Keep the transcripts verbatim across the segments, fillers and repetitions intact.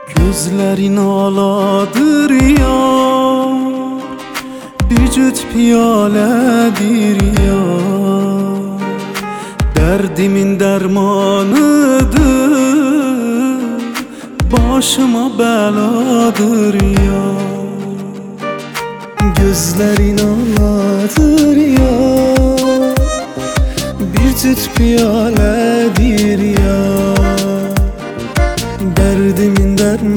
Gözlerin aladır yar, bir cüt piyaledir yar. Derdimin dermanıdır, başıma beladır yar. Gözlerin aladır yar, bir cüt piyaledir yar. Derdimin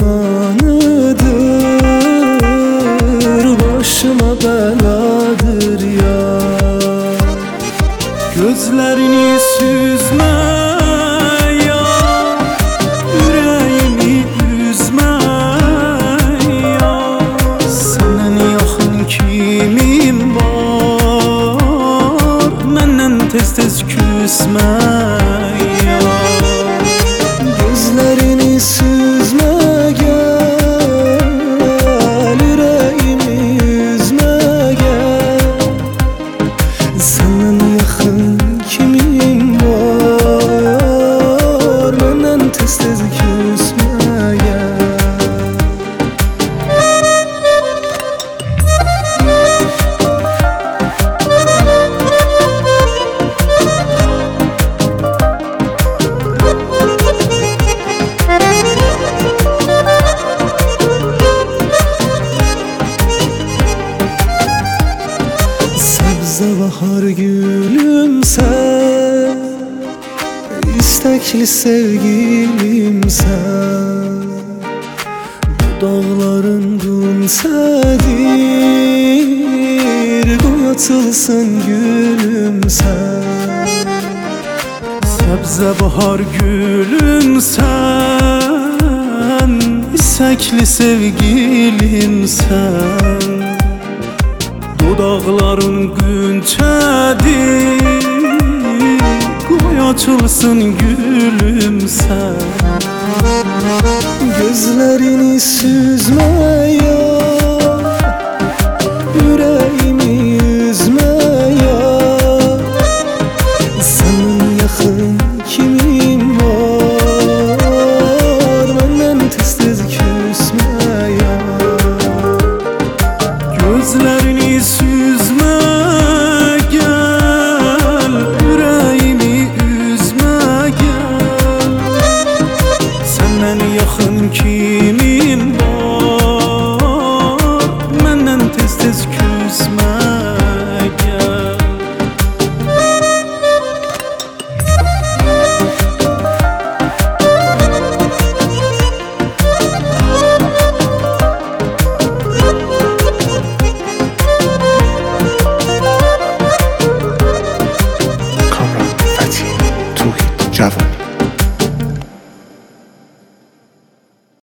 dermanıdır, başıma beladır ya. Gözlerini süzme ya, yüreğimi üzme ya. Senden yakın kimim var, menden tez tez küsme ya. Gözlerini süzme gel, yüreğimi üzme gel. Senden yakın kimim var, benden tez tez küsme gel. Sebze bahar gülüm sen, istekli sevgilim sen. Dağların gülsedir, koy açılsın gülüm sen. Sebze bahar gülüm sen, istekli sevgilim sen. Dudakların günçedir, koy açılsın gülüm sen. Gözlerini süzme ya, yüreğimi üzme ya. Senin yakın kimim var, benden tez tez küsme ya. Gözlerini süzme gel, yüreğimi üzme gel. Senden yakın kimim var, menden tez tez küsme gel. Kamran, Fatih, Tuhit, Javon.